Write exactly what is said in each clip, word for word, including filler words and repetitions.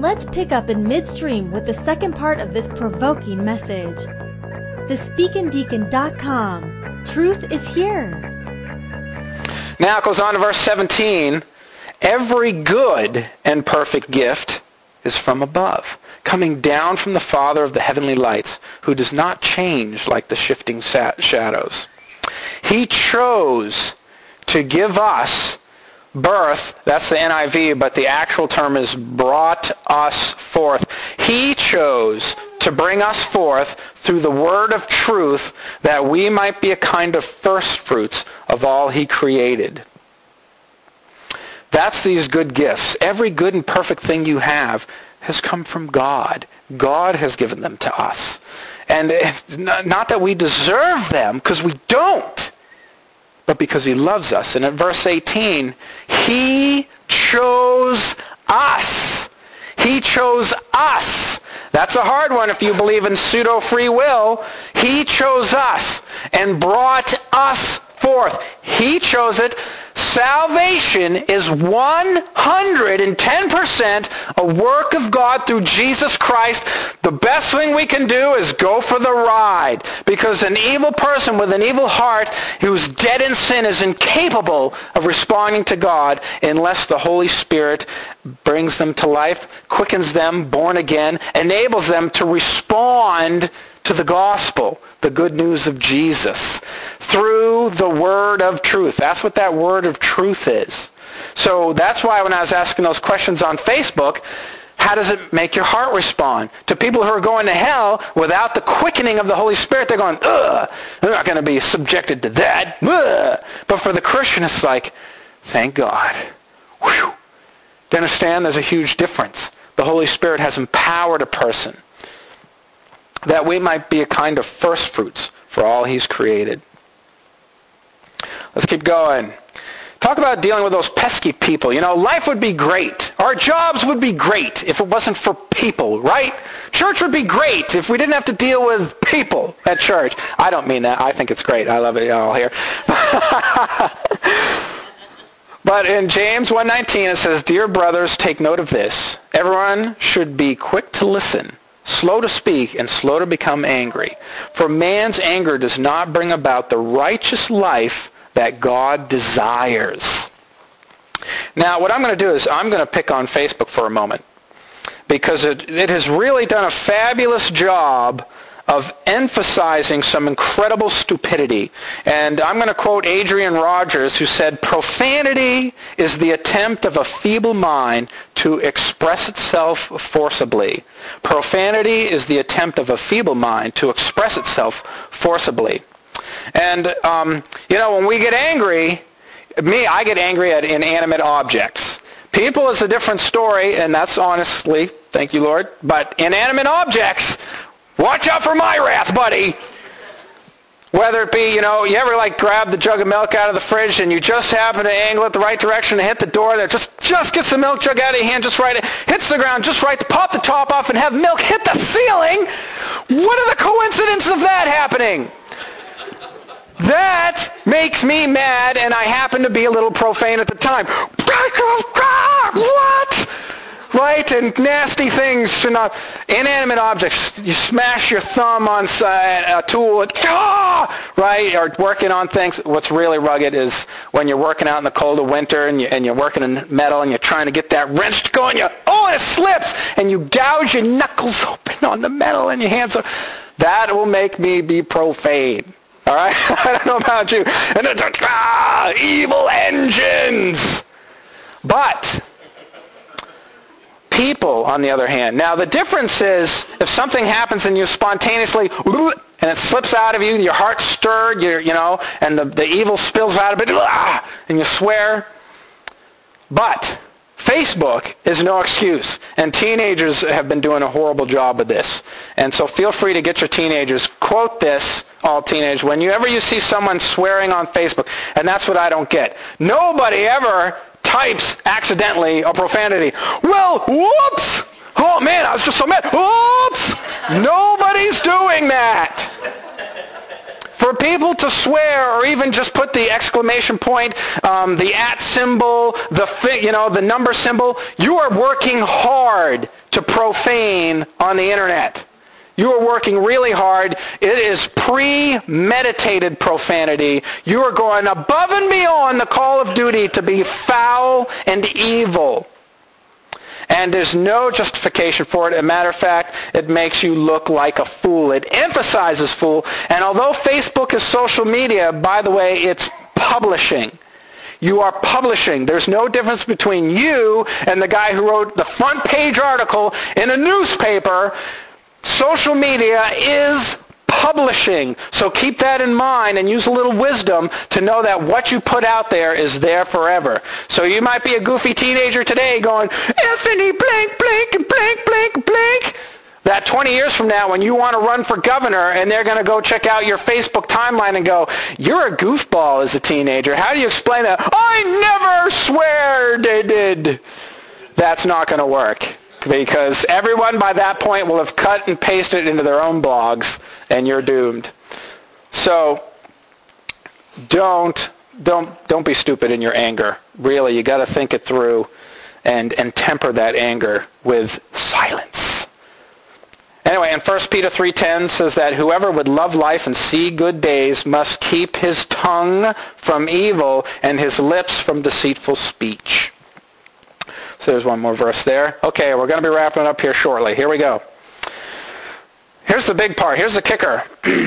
let's pick up in midstream with the second part of this provoking message. the speakin deacon dot com. Truth is here. Now it goes on to verse seventeen. Every good and perfect gift is from above, coming down from the Father of the heavenly lights, who does not change like the shifting shadows. He chose to give us birth, that's the N I V, but the actual term is brought us forth. He chose to bring us forth through the word of truth, that we might be a kind of first fruits of all he created. That's these good gifts. Every good and perfect thing you have has come from God. God has given them to us. And not that we deserve them, because we don't, but because he loves us. And at verse eighteen, he chose us. He chose us. That's a hard one if you believe in pseudo-free will. He chose us and brought us forth. He chose it. Salvation is one hundred ten percent a work of God through Jesus Christ. The best thing we can do is go for the ride, because an evil person with an evil heart who's dead in sin is incapable of responding to God unless the Holy Spirit brings them to life, quickens them, born again, enables them to respond to the gospel, the good news of Jesus, through the word of truth. That's what that word of truth is. So that's why when I was asking those questions on Facebook, how does it make your heart respond? To people who are going to hell without the quickening of the Holy Spirit, they're going, ugh, they're not going to be subjected to that. Ugh. But for the Christian, it's like, thank God. Whew. Do you understand? There's a huge difference. The Holy Spirit has empowered a person that we might be a kind of first fruits for all he's created. Let's keep going. Talk about dealing with those pesky people. You know, life would be great. Our jobs would be great if it wasn't for people, right? Church would be great if we didn't have to deal with people at church. I don't mean that. I think it's great. I love it all here. But in James one nineteen, it says, "Dear brothers, take note of this. Everyone should be quick to listen, slow to speak, and slow to become angry. For man's anger does not bring about the righteous life that God desires." Now, what I'm going to do is I'm going to pick on Facebook for a moment, because it, it has really done a fabulous job of emphasizing some incredible stupidity. And I'm going to quote Adrian Rogers, who said, "Profanity is the attempt of a feeble mind to express itself forcibly." Profanity is the attempt of a feeble mind to express itself forcibly. And, um, you know, when we get angry, me, I get angry at inanimate objects. People is a different story, and that's honestly, thank you, Lord, but inanimate objects, watch out for my wrath, buddy. Whether it be, you know, you ever like grab the jug of milk out of the fridge and you just happen to angle it the right direction and hit the door that just, just gets the milk jug out of your hand just right, hits the ground just right to pop the top off and have milk hit the ceiling? What are the coincidences of that happening? That makes me mad, and I happen to be a little profane at the time. What? Right? And nasty things should not. Inanimate objects. You smash your thumb on a tool. And, ah! Right? Or working on things. What's really rugged is when you're working out in the cold of winter and, you, and you're working in metal and you're trying to get that wrench to go and you, oh, it slips. And you gouge your knuckles open on the metal and your hands are. That will make me be profane. All right? I don't know about you. And it's like, ah, evil engines. But people, on the other hand. Now, the difference is if something happens and you spontaneously, and it slips out of you, your heart's stirred, you're, you know, and the, the evil spills out of it, and you swear. But Facebook is no excuse, and teenagers have been doing a horrible job with this. And so feel free to get your teenagers, quote this, all teenagers, whenever you see someone swearing on Facebook, and that's what I don't get. Nobody ever types accidentally a profanity. Well, whoops! Oh man, I was just so mad. Whoops! Nobody's doing that. For people to swear or even just put the exclamation point, um, the at symbol, the fi- you know the number symbol, you are working hard to profane on the internet. You are working really hard. It is premeditated profanity. You are going above and beyond the call of duty to be foul and evil. And there's no justification for it. As a matter of fact, it makes you look like a fool. It emphasizes fool. And although Facebook is social media, by the way, it's publishing. You are publishing. There's no difference between you and the guy who wrote the front page article in a newspaper. Social media is publishing. So keep that in mind and use a little wisdom to know that what you put out there is there forever. So you might be a goofy teenager today going, Anthony blank, blank, and blank, blank, blank. That twenty years from now when you want to run for governor and they're going to go check out your Facebook timeline and go, you're a goofball as a teenager. How do you explain that? I never swear they did. That's not going to work. Because everyone by that point will have cut and pasted it into their own blogs, and you're doomed. So don't don't don't be stupid in your anger. Really, you got to think it through, and and temper that anger with silence. Anyway, in First Peter three ten says that whoever would love life and see good days must keep his tongue from evil and his lips from deceitful speech. So there's one more verse there. Okay, we're going to be wrapping up here shortly. Here we go. Here's the big part. Here's the kicker.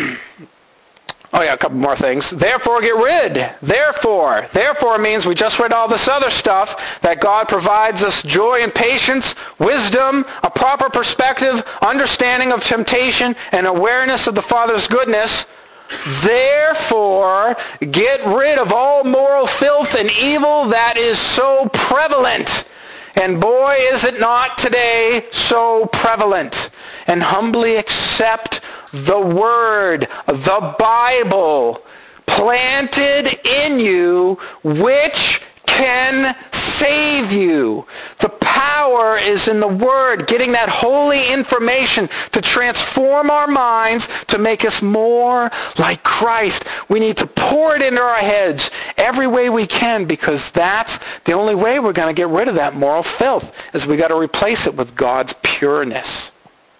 Oh yeah, a couple more things. Therefore get rid. Therefore. Therefore means we just read all this other stuff, that God provides us joy and patience, wisdom, a proper perspective, understanding of temptation, and awareness of the Father's goodness. Therefore, get rid of all moral filth and evil that is so prevalent. And boy, is it not today so prevalent. And humbly accept the Word, the Bible, planted in you, which can save you. The power is in the Word, getting that holy information to transform our minds, to make us more like Christ. We need to pour it into our heads every way we can, because that's the only way we're going to get rid of that moral filth, is we got to replace it with God's pureness.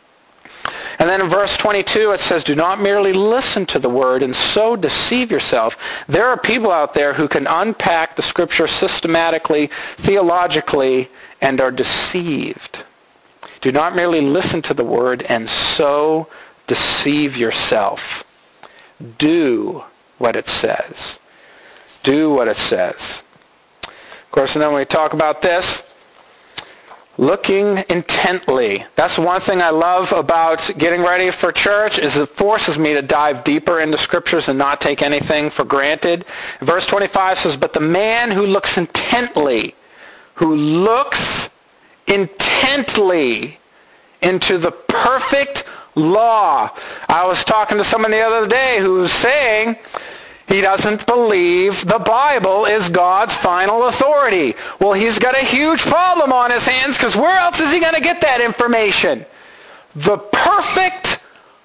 And then in verse twenty-two it says, do not merely listen to the word and so deceive yourself. There are people out there who can unpack the scripture systematically, theologically, and are deceived. Do not merely listen to the word and so deceive yourself. Do what it says. Do what it says. Of course, and then when we talk about this, looking intently. That's one thing I love about getting ready for church, is it forces me to dive deeper into scriptures and not take anything for granted. Verse twenty-five says, but the man who looks intently, who looks intently into the perfect law. I was talking to someone the other day who was saying he doesn't believe the Bible is God's final authority. Well, he's got a huge problem on his hands, because where else is he going to get that information? The perfect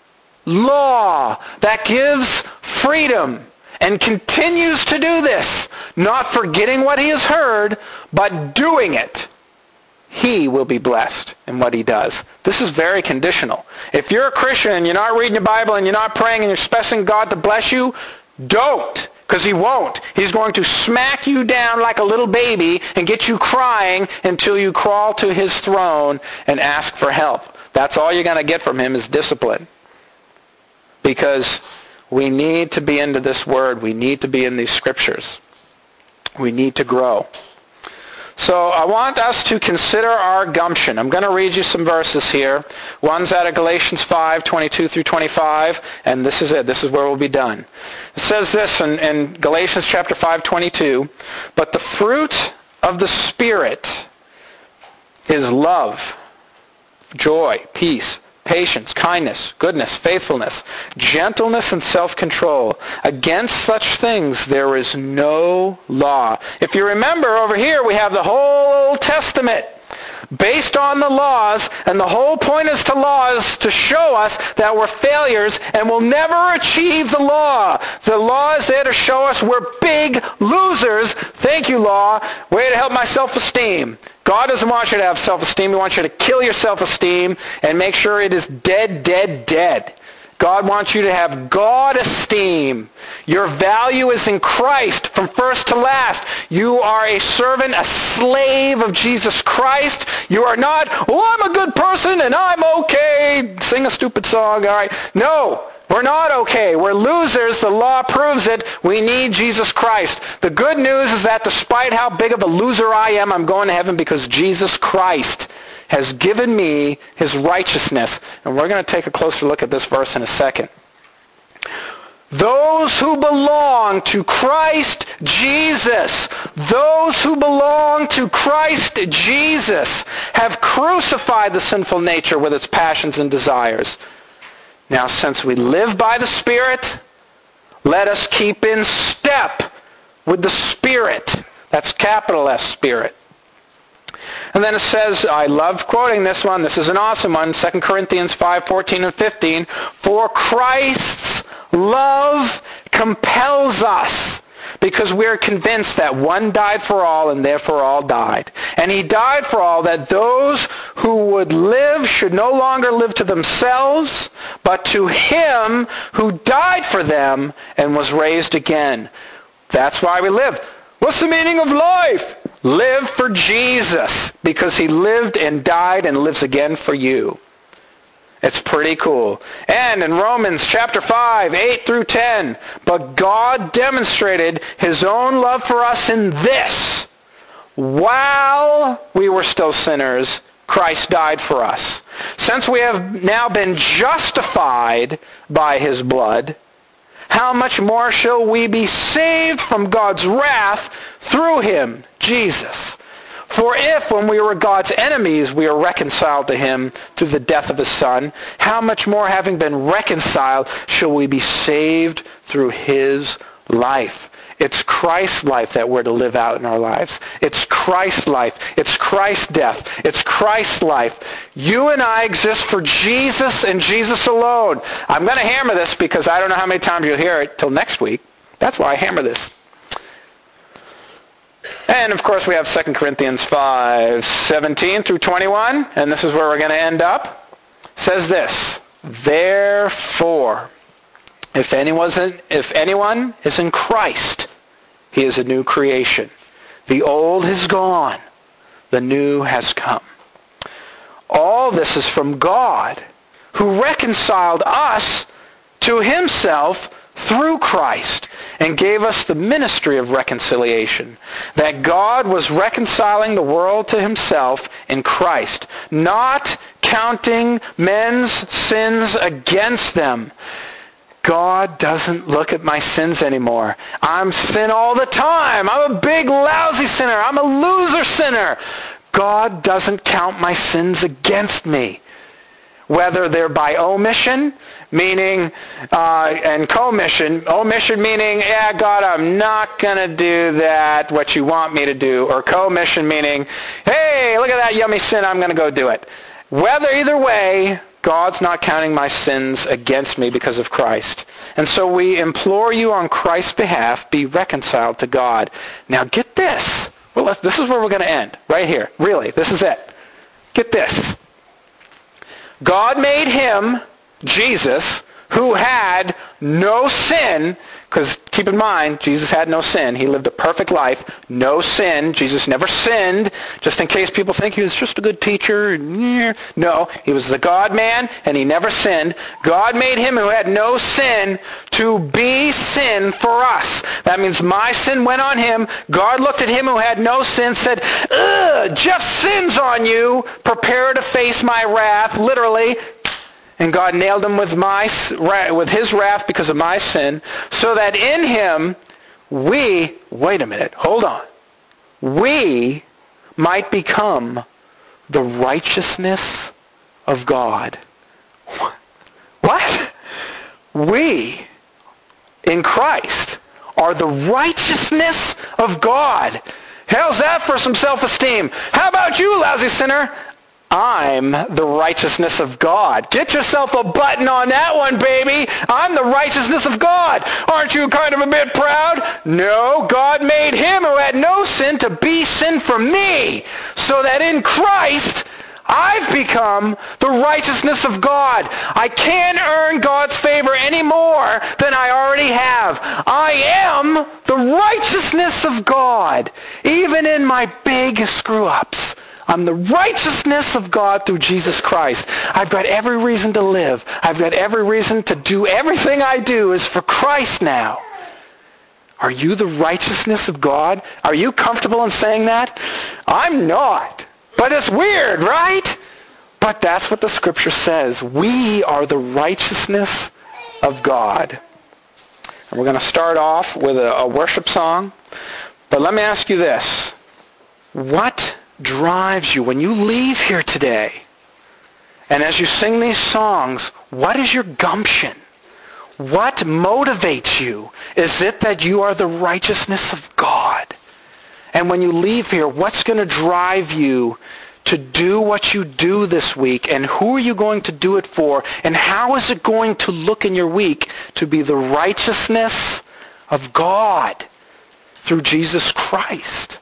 law that gives freedom and continues to do this, not forgetting what he has heard, but doing it. He will be blessed in what he does. This is very conditional. If you're a Christian and you're not reading your Bible and you're not praying and you're expecting God to bless you, don't, because he won't. He's going to smack you down like a little baby and get you crying until you crawl to his throne and ask for help. That's all you're going to get from him, is discipline. Because we need to be into this word. We need to be in these scriptures. We need to grow. So I want us to consider our gumption. I'm going to read you some verses here. One's out of Galatians five, twenty-two through twenty-five, and this is it. This is where we'll be done. It says this in, in Galatians chapter five, twenty-two, but the fruit of the Spirit is love, joy, peace, patience, kindness, goodness, faithfulness, gentleness, and self-control. Against such things there is no law. If you remember, over here we have the whole Old Testament. based on the laws, and the whole point is to laws to show us that we're failures and we'll never achieve the law. The law is there to show us we're big losers. Thank you, law. Way to help my self-esteem. God doesn't want you to have self-esteem. He wants you to kill your self-esteem and make sure it is dead, dead, dead. God wants you to have God esteem. Your value is in Christ from first to last. You are a servant, a slave of Jesus Christ. You are not, oh, I'm a good person and I'm okay. Sing a stupid song, all right. No, we're not okay. We're losers. The law proves it. We need Jesus Christ. The good news is that despite how big of a loser I am, I'm going to heaven because Jesus Christ has given me his righteousness. And we're going to take a closer look at this verse in a second. Those who belong to Christ Jesus, those who belong to Christ Jesus have crucified the sinful nature with its passions and desires. Now, since we live by the Spirit, let us keep in step with the Spirit. That's capital S, Spirit. And then it says, I love quoting this one. This is an awesome one. Second Corinthians five, fourteen and fifteen. For Christ's love compels us, because we are convinced that one died for all and therefore all died. And he died for all, that those who would live should no longer live to themselves, but to him who died for them and was raised again. That's why we live. What's the meaning of life? Live for Jesus, because he lived and died and lives again for you. It's pretty cool. And in Romans chapter five, eight through ten, but God demonstrated his own love for us in this: while we were still sinners, Christ died for us. Since we have now been justified by his blood, how much more shall we be saved from God's wrath through him, Jesus? For if, when we were God's enemies, we are reconciled to him through the death of his Son, how much more, having been reconciled, shall we be saved through his life? It's Christ's life that we're to live out in our lives. It's Christ's life. It's Christ's death. It's Christ's life. You and I exist for Jesus and Jesus alone. I'm going to hammer this because I don't know how many times you'll hear it till next week. That's why I hammer this. And of course we have Second Corinthians five, seventeen through twenty-one, and this is where we're going to end up. It says this: therefore, if anyone's in, if anyone is in Christ, he is a new creation. The old has gone, the new has come. All this is from God, who reconciled us to himself through Christ and gave us the ministry of reconciliation, that God was reconciling the world to himself in Christ, not counting men's sins against them. God doesn't look at my sins anymore. I'm sin all the time. I'm a big lousy sinner. I'm a loser sinner. God doesn't count my sins against me, whether they're by omission, meaning, uh, and commission. Omission meaning, yeah, God, I'm not going to do that, what you want me to do. Or commission meaning, hey, look at that yummy sin, I'm going to go do it. Whether either way, God's not counting my sins against me because of Christ. And so we implore you on Christ's behalf, be reconciled to God. Now get this. Well, let's, this is where we're going to end, right here. Really, this is it. Get this. God made him, Jesus, who had no sin, because keep in mind, Jesus had no sin. He lived a perfect life, no sin. Jesus never sinned, just in case people think he was just a good teacher. No, he was the God-man, and he never sinned. God made him who had no sin to be sin for us. That means my sin went on him. God looked at him who had no sin, said, ugh, Jeff sins on you. Prepare to face my wrath, literally. And God nailed him with my with his wrath because of my sin, so that in him we, wait a minute, hold on, we might become the righteousness of God. What? We, in Christ, are the righteousness of God. How's that for some self-esteem? How about you, lousy sinner? I'm the righteousness of God. Get yourself a button on that one, baby. I'm the righteousness of God. Aren't you kind of a bit proud? No, God made him who had no sin to be sin for me, so that in Christ I've become the righteousness of God. I can't earn God's favor any more than I already have. I am the righteousness of God, even in my big screw-ups. I'm the righteousness of God through Jesus Christ. I've got every reason to live. I've got every reason to do everything I do is for Christ now. Are you the righteousness of God? Are you comfortable in saying that? I'm not. But it's weird, right? But that's what the scripture says. We are the righteousness of God. And we're going to start off with a, a worship song. But let me ask you this. What drives you when you leave here today? And as you sing these songs, what is your gumption? What motivates you? Is it that you are the righteousness of God? And when you leave here, what's going to drive you to do what you do this week? And who are you going to do it for? And how is it going to look in your week to be the righteousness of God through Jesus Christ?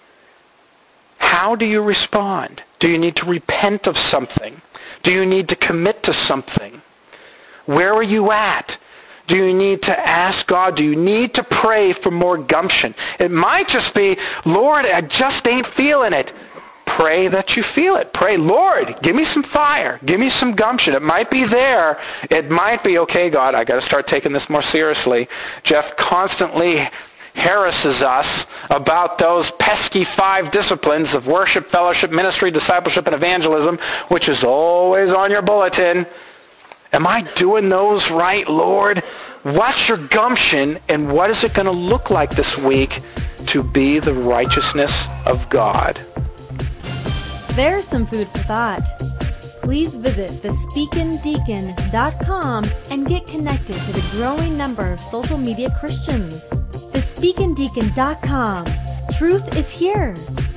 How do you respond? Do you need to repent of something? Do you need to commit to something? Where are you at? Do you need to ask God? Do you need to pray for more gumption? It might just be, Lord, I just ain't feeling it. Pray that you feel it. Pray, Lord, give me some fire. Give me some gumption. It might be there. It might be, okay, God, I got to start taking this more seriously. Jeff constantly harasses us about those pesky five disciplines of worship, fellowship, ministry, discipleship, and evangelism, which is always on your bulletin. Am I doing those right, Lord? What's your gumption, and what is it going to look like this week to be the righteousness of God? There's some food for thought. Please visit the speakin deacon dot com and get connected to the growing number of social media Christians. the speakin deacon dot com. Truth is here.